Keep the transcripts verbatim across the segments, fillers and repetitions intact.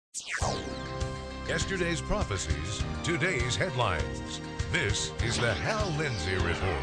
Yesterday's prophecies, today's headlines. This is the Hal Lindsey Report.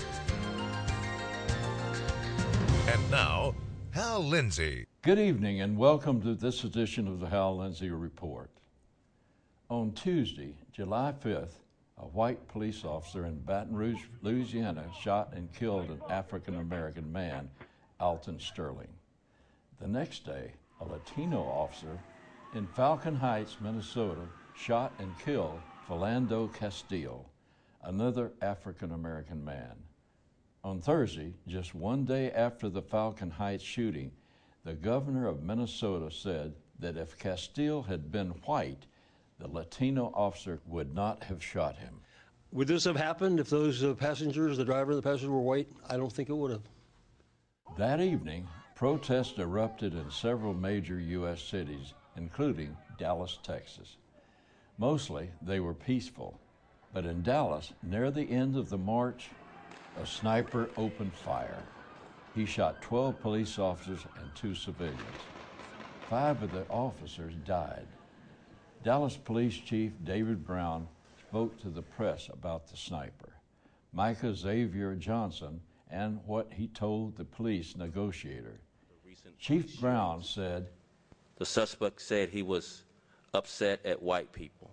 And now, Hal Lindsey. Good evening and welcome to this edition of the Hal Lindsey Report. On Tuesday, July fifth, a white police officer in Baton Rouge, Louisiana, shot and killed an African-American man, Alton Sterling. The next day, a Latino officer in Falcon Heights, Minnesota, shot and killed Philando Castile, another African-American man. On Thursday, just one day after the Falcon Heights shooting, the governor of Minnesota said that if Castile had been white, the Latino officer would not have shot him. Would this have happened if those uh, passengers, the driver and the passenger, were white? I don't think it would have. That evening, protests erupted in several major U S cities, including Dallas, Texas. Mostly, they were peaceful, but in Dallas, near the end of the march, a sniper opened fire. He shot twelve police officers and two civilians. Five of the officers died. Dallas Police Chief David Brown spoke to the press about the sniper, Micah Xavier Johnson, and what he told the police negotiator. Chief Brown said, "The suspect said he was upset at white people.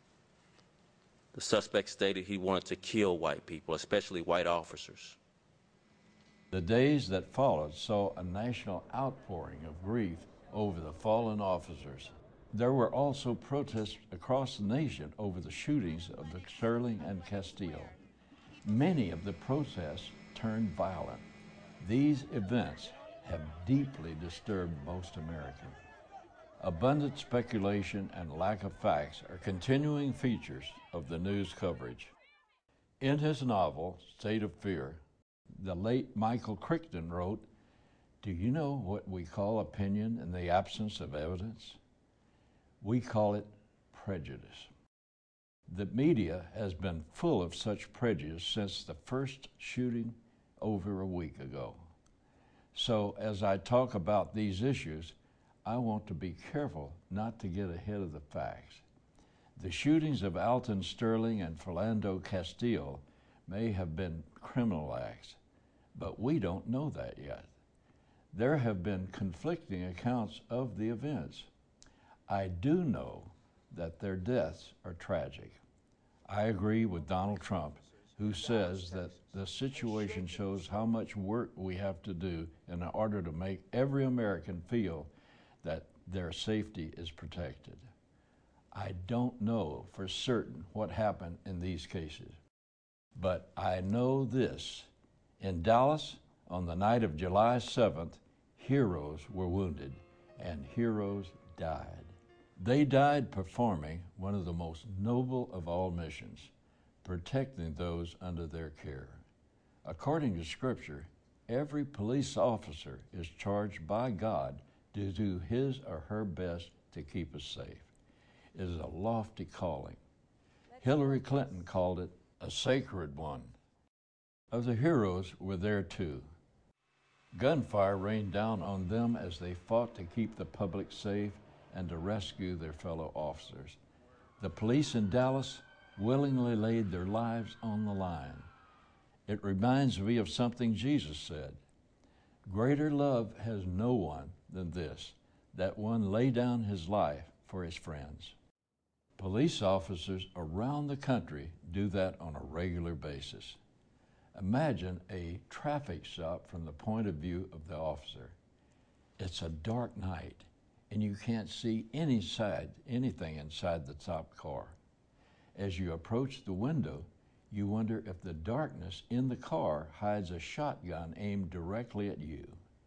The suspect stated he wanted to kill white people, especially white officers." The days that followed saw a national outpouring of grief over the fallen officers. There were also protests across the nation over the shootings of the Sterling and Castile. Many of the protests turned violent. These events have deeply disturbed most Americans. Abundant speculation and lack of facts are continuing features of the news coverage. In his novel, State of Fear, the late Michael Crichton wrote, "Do you know what we call opinion in the absence of evidence? We call it prejudice." The media has been full of such prejudice since the first shooting over a week ago. So as I talk about these issues, I want to be careful not to get ahead of the facts. The shootings of Alton Sterling and Philando Castile may have been criminal acts, but we don't know that yet. There have been conflicting accounts of the events. I do know that their deaths are tragic. I agree with Donald Trump, who says that the situation shows how much work we have to do in order to make every American feel that their safety is protected. I don't know for certain what happened in these cases, but I know this. In Dallas, on the night of July seventh, heroes were wounded and heroes died. They died performing one of the most noble of all missions, protecting those under their care. According to Scripture, every police officer is charged by God to do his or her best to keep us safe. It is a lofty calling. Hillary Clinton called it a sacred one. Other heroes were there too. Gunfire rained down on them as they fought to keep the public safe and to rescue their fellow officers. The police in Dallas willingly laid their lives on the line. It reminds me of something Jesus said. Greater love has no one than this, that one lay down his life for his friends. Police officers around the country do that on a regular basis. Imagine a traffic stop from the point of view of the officer. It's a dark night, and you can't see any side, anything inside the top car. As you approach the window, you wonder if the darkness in the car hides a shotgun aimed directly at you.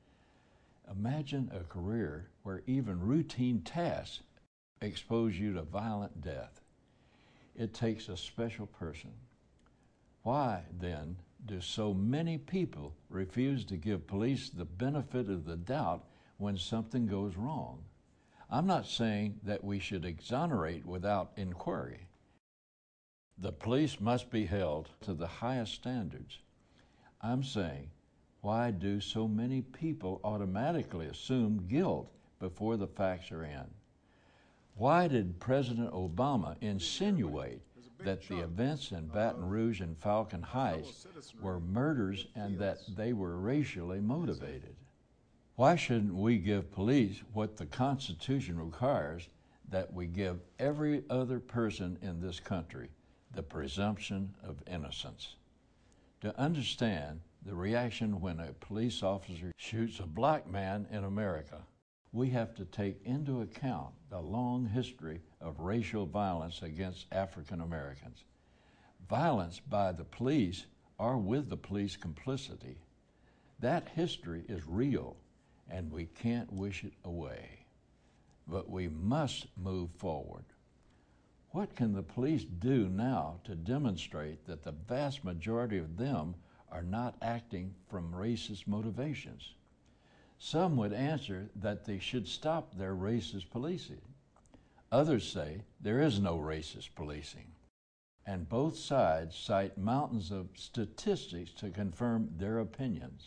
Imagine a career where even routine tasks expose you to violent death. It takes a special person. Why, then, do so many people refuse to give police the benefit of the doubt when something goes wrong? I'm not saying that we should exonerate without inquiry. The police must be held to the highest standards. I'm saying, why do so many people automatically assume guilt before the facts are in? Why did President Obama insinuate that the events in Baton Rouge and Falcon Heights were murders and that they were racially motivated? Why shouldn't we give police what the Constitution requires that we give every other person in this country, the presumption of innocence? To understand the reaction when a police officer shoots a black man in America, we have to take into account the long history of racial violence against African Americans. Violence by the police or with the police complicity. That history is real, and we can't wish it away. But we must move forward. What can the police do now to demonstrate that the vast majority of them are not acting from racist motivations? Some would answer that they should stop their racist policing. Others say there is no racist policing. And both sides cite mountains of statistics to confirm their opinions.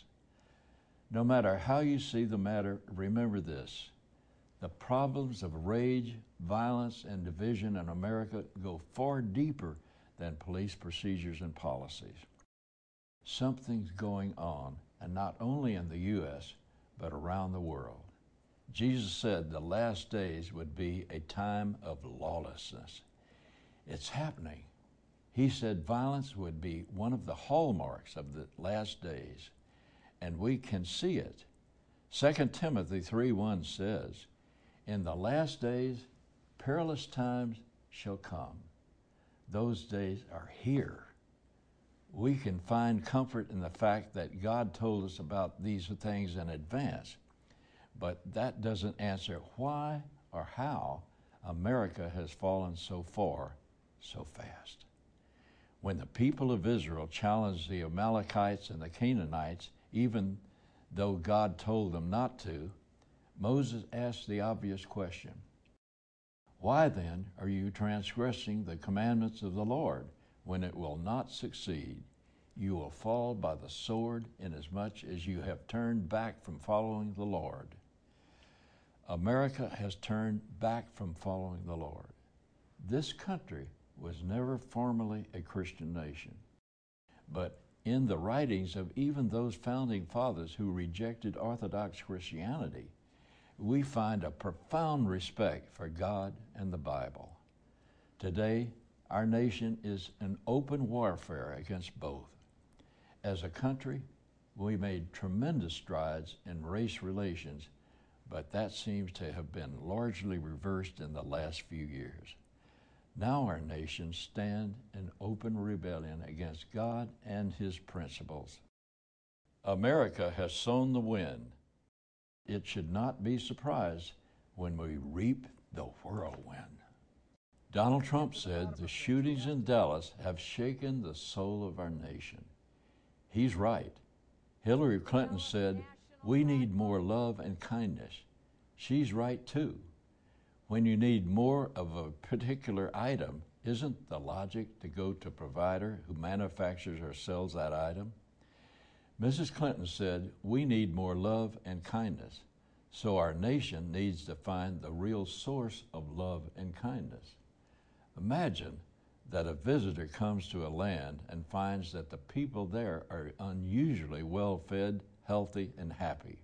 No matter how you see the matter, remember this: the problems of rage, violence, and division in America go far deeper than police procedures and policies. Something's going on, and not only in the U S, but around the world. Jesus said the last days would be a time of lawlessness. It's happening. He said violence would be one of the hallmarks of the last days, and we can see it. Second Timothy three one says, "In the last days, perilous times shall come." Those days are here. We can find comfort in the fact that God told us about these things in advance, but that doesn't answer why or how America has fallen so far so fast. When the people of Israel challenged the Amalekites and the Canaanites, even though God told them not to, Moses asked the obvious question: "Why then are you transgressing the commandments of the Lord? When it will not succeed, you will fall by the sword, inasmuch as you have turned back from following the Lord." America has turned back from following the Lord. This country was never formally a Christian nation, but in the writings of even those founding fathers who rejected Orthodox Christianity, we find a profound respect for God and the Bible. Today, our nation is in open warfare against both. As a country, we made tremendous strides in race relations, but that seems to have been largely reversed in the last few years. Now our nation stands in open rebellion against God and His principles. America has sown the wind. It should not be surprised when we reap the whirlwind. Donald Trump said the shootings in Dallas have shaken the soul of our nation. He's right. Hillary Clinton said, "We need more love and kindness." She's right too. When you need more of a particular item, isn't the logic to go to a provider who manufactures or sells that item? Missus Clinton said, "We need more love and kindness." So our nation needs to find the real source of love and kindness. Imagine that a visitor comes to a land and finds that the people there are unusually well-fed, healthy, and happy.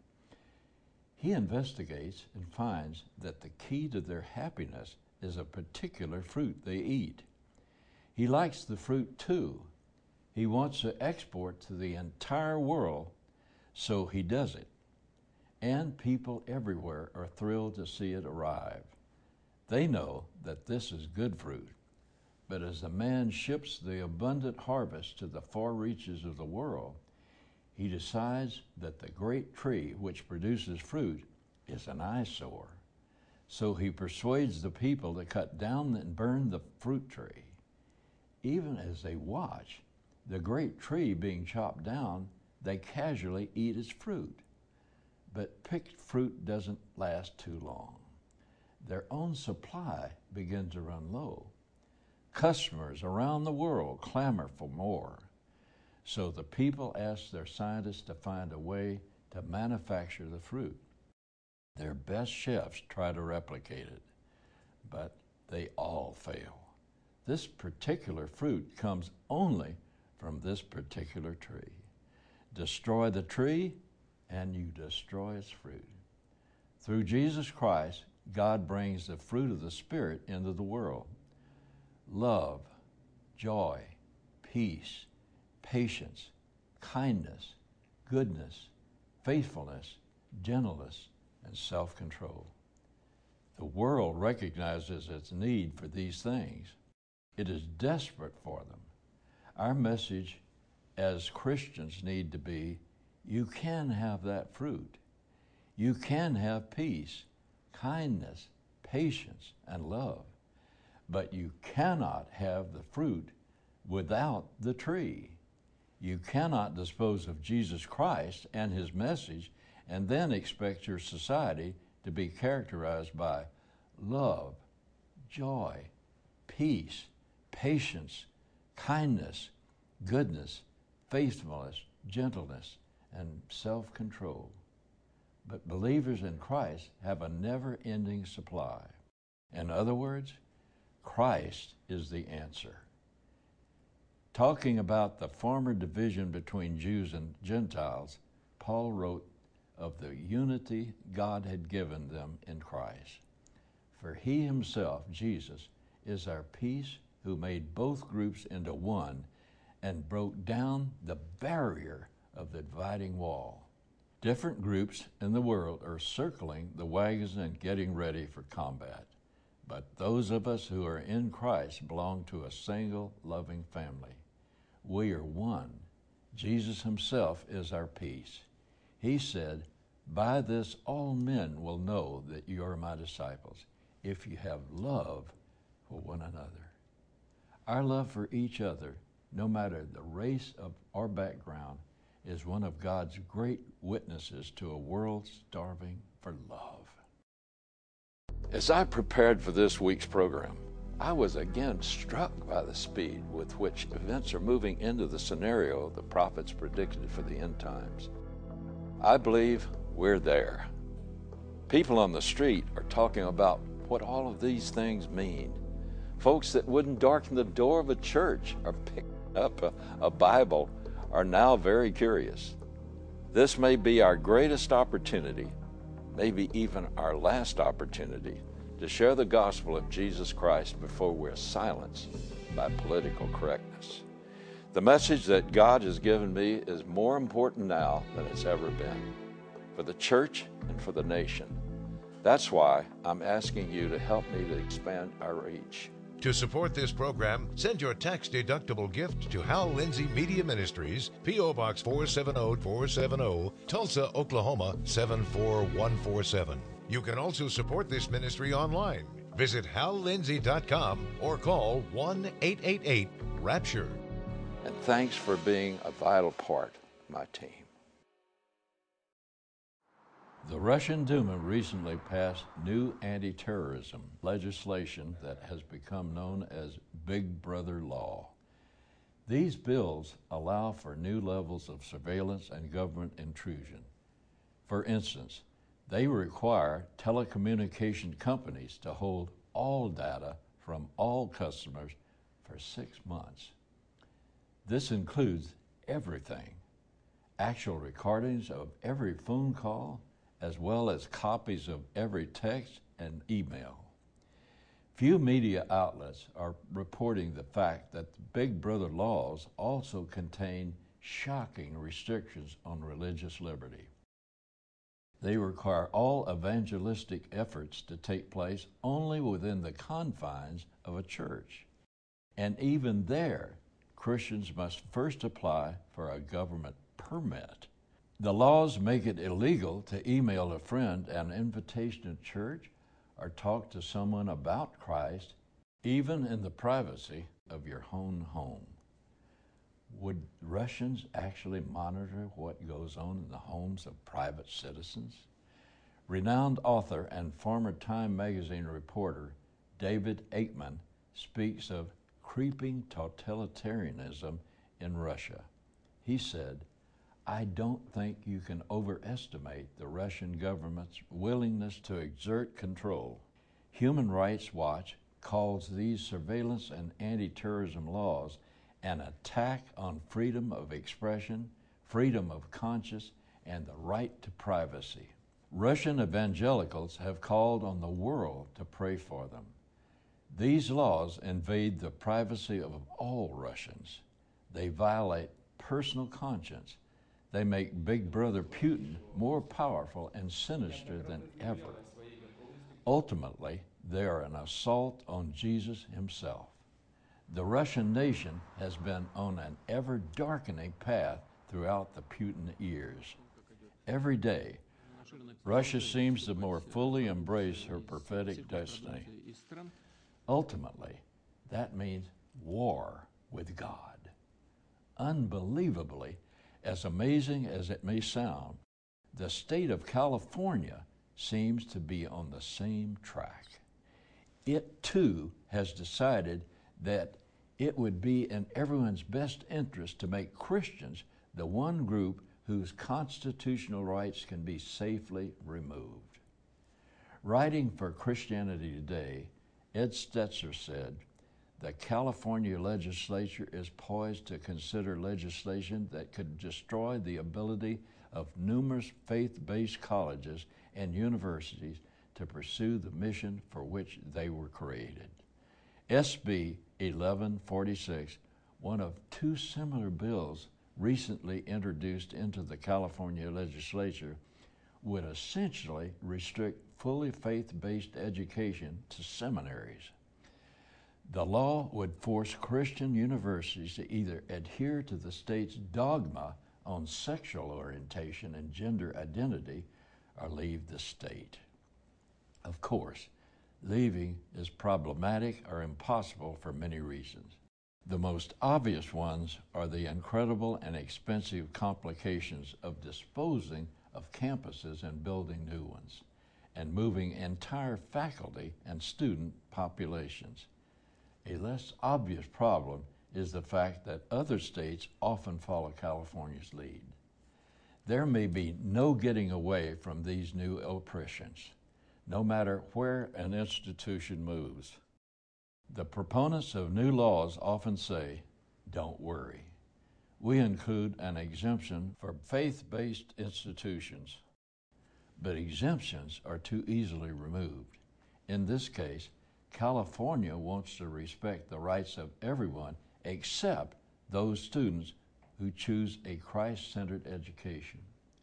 He investigates and finds that the key to their happiness is a particular fruit they eat. He likes the fruit too. He wants to export to the entire world, so he does it. And people everywhere are thrilled to see it arrive. They know that this is good fruit. But as the man ships the abundant harvest to the far reaches of the world, he decides that the great tree which produces fruit is an eyesore. So he persuades the people to cut down and burn the fruit tree. Even as they watch the great tree being chopped down, they casually eat its fruit. But picked fruit doesn't last too long. Their own supply begins to run low. Customers around the world clamor for more. So the people ask their scientists to find a way to manufacture the fruit. Their best chefs try to replicate it. but they all fail. This particular fruit comes only from this particular tree. Destroy the tree, and you destroy its fruit. Through Jesus Christ, God brings the fruit of the Spirit into the world. Love, joy, peace, patience, kindness, goodness, faithfulness, gentleness, and self-control. The world recognizes its need for these things. It is desperate for them. Our message as Christians need to be, you can have that fruit. You can have peace, kindness, patience, and love. But you cannot have the fruit without the tree. You cannot dispose of Jesus Christ and his message and then expect your society to be characterized by love, joy, peace, patience, kindness, goodness, faithfulness, gentleness, and self-control. But believers in Christ have a never-ending supply. In other words, Christ is the answer. Talking about the former division between Jews and Gentiles, Paul wrote of the unity God had given them in Christ. For he himself, Jesus, is our peace, who made both groups into one and broke down the barrier of the dividing wall. Different groups in the world are circling the wagons and getting ready for combat. But those of us who are in Christ belong to a single loving family. We are one. Jesus himself is our peace. He said, "By this all men will know that you are my disciples, if you have love for one another." Our love for each other, no matter the race of our background, is one of God's great witnesses to a world starving for love. As I prepared for this week's program, I was again struck by the speed with which events are moving into the scenario the prophets predicted for the end times. I believe we're there. People on the street are talking about what all of these things mean. Folks that wouldn't darken the door of a church or pick up a, a Bible are now very curious. This may be our greatest opportunity, maybe even our last opportunity, to share the gospel of Jesus Christ before we're silenced by political correctness. The message that God has given me is more important now than it's ever been, for the church and for the nation. That's why I'm asking you to help me to expand our reach. To support this program, send your tax-deductible gift to Hal Lindsey Media Ministries, P O. Box four seven zero four seven zero, Tulsa, Oklahoma seven four one four seven. You can also support this ministry online. Visit hal lindsey dot com or call one eight eight eight RAPTURE. And thanks for being a vital part of my team. The Russian Duma recently passed new anti-terrorism legislation that has become known as Big Brother Law. These bills allow for new levels of surveillance and government intrusion. For instance, they require telecommunication companies to hold all data from all customers for six months. This includes everything, actual recordings of every phone call, as well as copies of every text and email. Few media outlets are reporting the fact that the Big Brother laws also contain shocking restrictions on religious liberty. They require all evangelistic efforts to take place only within the confines of a church. And even there, Christians must first apply for a government permit. The laws make it illegal to email a friend an invitation to church or talk to someone about Christ, even in the privacy of your own home. Would Russians actually monitor what goes on in the homes of private citizens? Renowned author and former Time magazine reporter David Aikman speaks of creeping totalitarianism in Russia. He said, "I don't think you can overestimate the Russian government's willingness to exert control." Human Rights Watch calls these surveillance and anti-terrorism laws an attack on freedom of expression, freedom of conscience, and the right to privacy. Russian evangelicals have called on the world to pray for them. These laws invade the privacy of all Russians. They violate personal conscience. They make Big Brother Putin more powerful and sinister than ever. Ultimately, they are an assault on Jesus himself. The Russian nation has been on an ever-darkening path throughout the Putin years. Every day, Russia seems to more fully embrace her prophetic destiny. Ultimately, that means war with God. Unbelievably, as amazing as it may sound, the state of California seems to be on the same track. It too has decided that it would be in everyone's best interest to make Christians the one group whose constitutional rights can be safely removed. Writing for Christianity Today, Ed Stetzer said, "The California legislature is poised to consider legislation that could destroy the ability of numerous faith-based colleges and universities to pursue the mission for which they were created." S B eleven forty-six, one of two similar bills recently introduced into the California legislature, would essentially restrict fully faith-based education to seminaries. The law would force Christian universities to either adhere to the state's dogma on sexual orientation and gender identity or leave the state. Of course, leaving is problematic or impossible for many reasons. The most obvious ones are the incredible and expensive complications of disposing of campuses and building new ones, and moving entire faculty and student populations. A less obvious problem is the fact that other states often follow California's lead. There may be no getting away from these new oppressions, no matter where an institution moves. The proponents of new laws often say, "Don't worry. We include an exemption for faith-based institutions." But exemptions are too easily removed. In this case, California wants to respect the rights of everyone except those students who choose a Christ-centered education.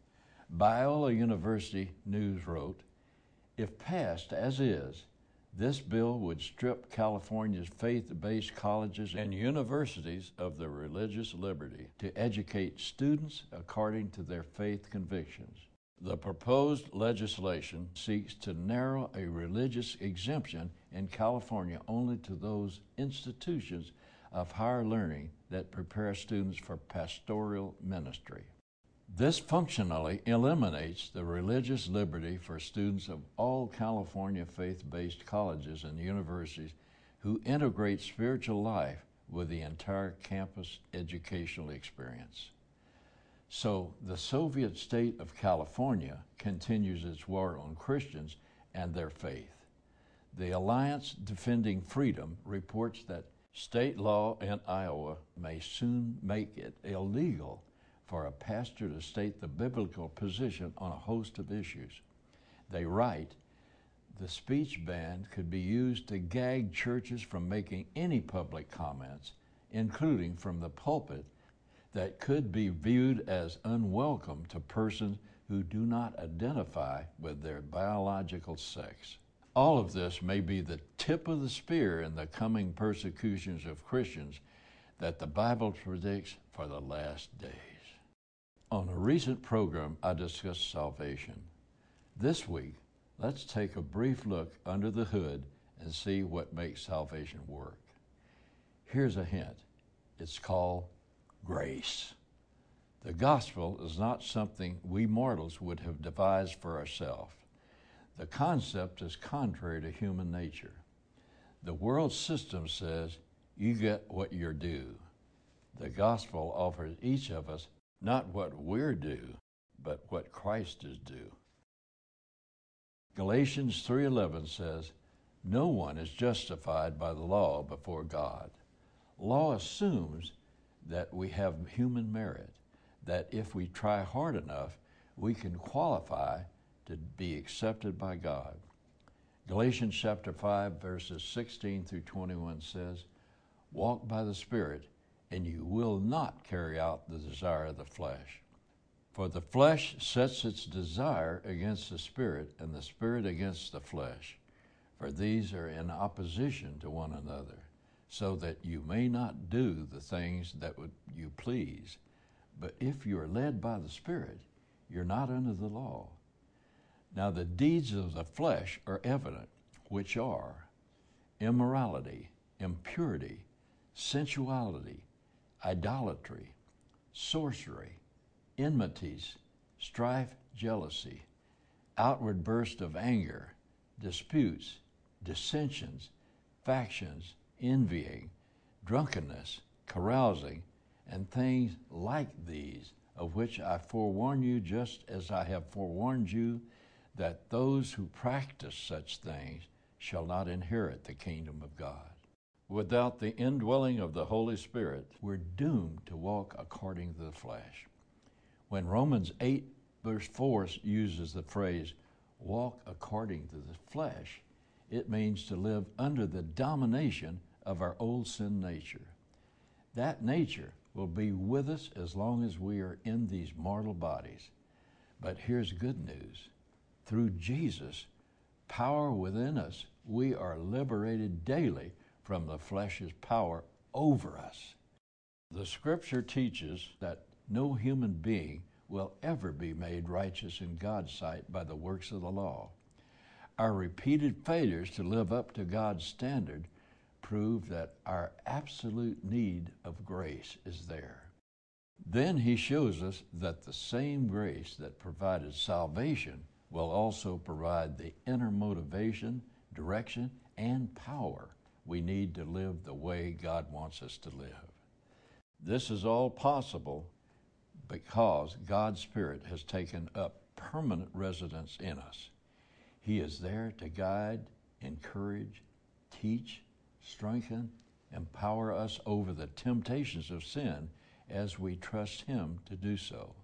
Biola University News wrote, "If passed as is, this bill would strip California's faith-based colleges and universities of their religious liberty to educate students according to their faith convictions." The proposed legislation seeks to narrow a religious exemption in California only to those institutions of higher learning that prepare students for pastoral ministry. This functionally eliminates the religious liberty for students of all California faith-based colleges and universities who integrate spiritual life with the entire campus educational experience. So the Soviet state of California continues its war on Christians and their faith. The Alliance Defending Freedom reports that state law in Iowa may soon make it illegal for a pastor to state the biblical position on a host of issues. They write, "The speech ban could be used to gag churches from making any public comments, including from the pulpit, that could be viewed as unwelcome to persons who do not identify with their biological sex." All of this may be the tip of the spear in the coming persecutions of Christians that the Bible predicts for the last days. On a recent program, I discussed salvation. This week, let's take a brief look under the hood and see what makes salvation work. Here's a hint. It's called grace. The gospel is not something we mortals would have devised for ourselves. The concept is contrary to human nature. The world system says you get what you're due. The gospel offers each of us not what we're due, but what Christ is due. Galatians three eleven says, No one is justified by the law before God. Law assumes that we have human merit, that if we try hard enough, we can qualify to be accepted by God. Galatians chapter five, verses sixteen through twenty-one says, "Walk by the Spirit, and you will not carry out the desire of the flesh. For the flesh sets its desire against the Spirit, and the Spirit against the flesh. For these are in opposition to one another, so that you may not do the things that would you please. But if you are led by the Spirit, you're not under the law. Now the deeds of the flesh are evident, which are immorality, impurity, sensuality, idolatry, sorcery, enmities, strife, jealousy, outward burst of anger, disputes, dissensions, factions, envying, drunkenness, carousing, and things like these, of which I forewarn you, just as I have forewarned you, that those who practice such things shall not inherit the kingdom of God." Without the indwelling of the Holy Spirit, we're doomed to walk according to the flesh. When Romans eight, verse four uses the phrase, "walk according to the flesh," it means to live under the domination of our old sin nature. That nature will be with us as long as we are in these mortal bodies. But here's good news. Through Jesus, power within us, we are liberated daily from the flesh's power over us. The Scripture teaches that no human being will ever be made righteous in God's sight by the works of the law. Our repeated failures to live up to God's standard prove that our absolute need of grace is there. Then he shows us that the same grace that provided salvation will also provide the inner motivation, direction, and power we need to live the way God wants us to live. This is all possible because God's Spirit has taken up permanent residence in us. He is there to guide, encourage, teach, strengthen, empower us over the temptations of sin as we trust Him to do so.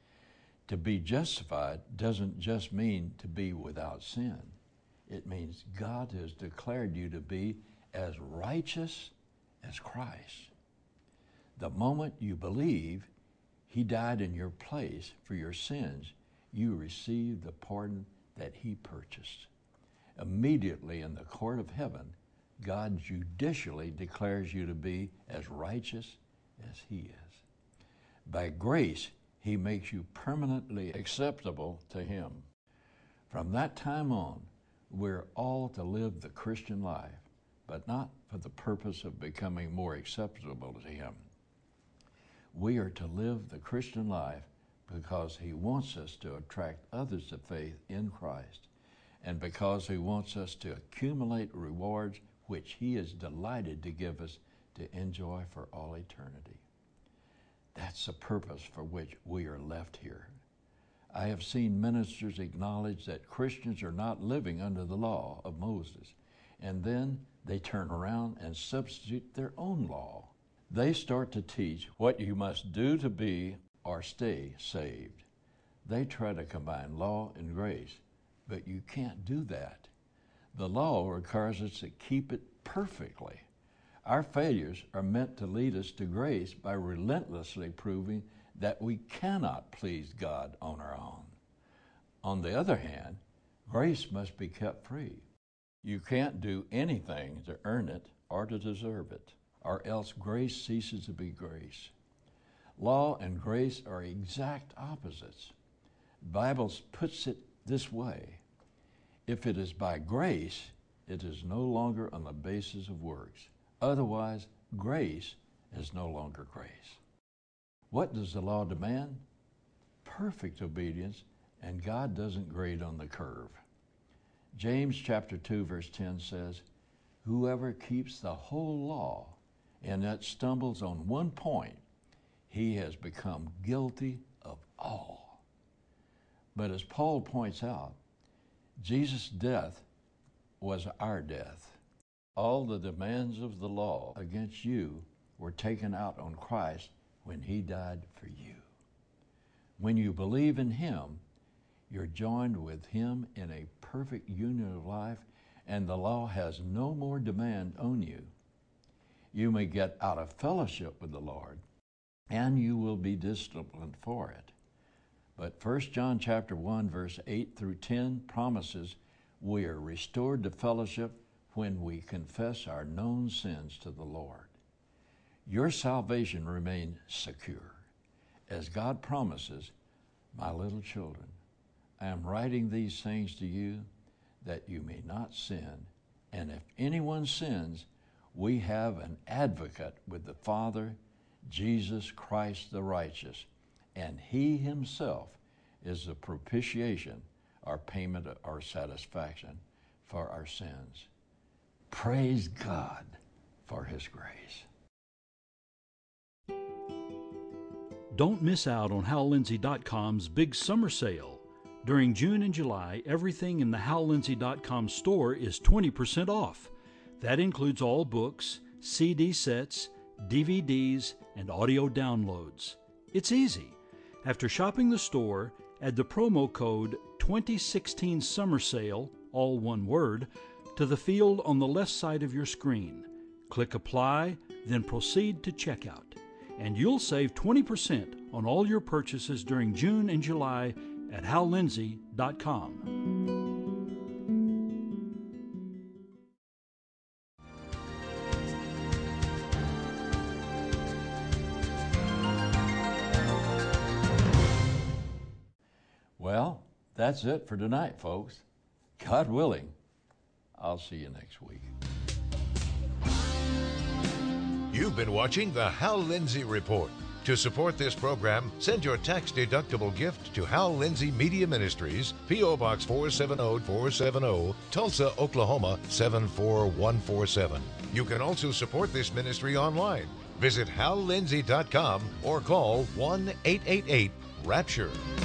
To be justified doesn't just mean to be without sin. It means God has declared you to be as righteous as Christ. The moment you believe He died in your place for your sins, you receive the pardon that He purchased. Immediately in the court of heaven, God judicially declares you to be as righteous as He is. By grace, He makes you permanently acceptable to Him. From that time on, we're all to live the Christian life, but not for the purpose of becoming more acceptable to Him. We are to live the Christian life because He wants us to attract others to faith in Christ, and because He wants us to accumulate rewards which He is delighted to give us to enjoy for all eternity. That's the purpose for which we are left here. I have seen ministers acknowledge that Christians are not living under the law of Moses, and then they turn around and substitute their own law. They start to teach what you must do to be or stay saved. They try to combine law and grace, but you can't do that. The law requires us to keep it perfectly. Our failures are meant to lead us to grace by relentlessly proving that we cannot please God on our own. On the other hand, grace must be kept free. You can't do anything to earn it or to deserve it, or else grace ceases to be grace. Law and grace are exact opposites. The Bible puts it this way: if it is by grace, it is no longer on the basis of works. Otherwise, grace is no longer grace. What does the law demand? Perfect obedience, and God doesn't grade on the curve. James chapter two, verse ten says, "Whoever keeps the whole law and yet stumbles on one point, he has become guilty of all." But as Paul points out, Jesus' death was our death. All the demands of the law against you were taken out on Christ when he died for you. When you believe in him, you're joined with him in a perfect union of life, and the law has no more demand on you. You may get out of fellowship with the Lord, and you will be disciplined for it. But First John chapter one, verse eight through ten promises we are restored to fellowship when we confess our known sins to the Lord. Your salvation remains secure. As God promises, my little children, I am writing these things to you that you may not sin. And if anyone sins, we have an advocate with the Father, Jesus Christ the righteous, and he himself is the propitiation, our payment, our satisfaction for our sins. Praise God for his grace. Don't miss out on Hal Lindsey dot com's big summer sale. During June and July, everything in the Hal Lindsey dot com store is twenty percent off. That includes all books, C D sets, D V Ds, and audio downloads. It's easy. After shopping the store, add the promo code twenty sixteen Summer Sale, all one word, to the field on the left side of your screen. Click Apply, then proceed to checkout. And you'll save twenty percent on all your purchases during June and July at Hal Lindsey dot com. Well, that's it for tonight, folks. God willing, I'll see you next week. You've been watching the Hal Lindsey Report. To support this program, send your tax-deductible gift to Hal Lindsey Media Ministries, P O Box four seven zero four seven zero, Tulsa, Oklahoma seven four one four seven. You can also support this ministry online. Visit Hal Lindsey dot com or call one eight eight eight RAPTURE.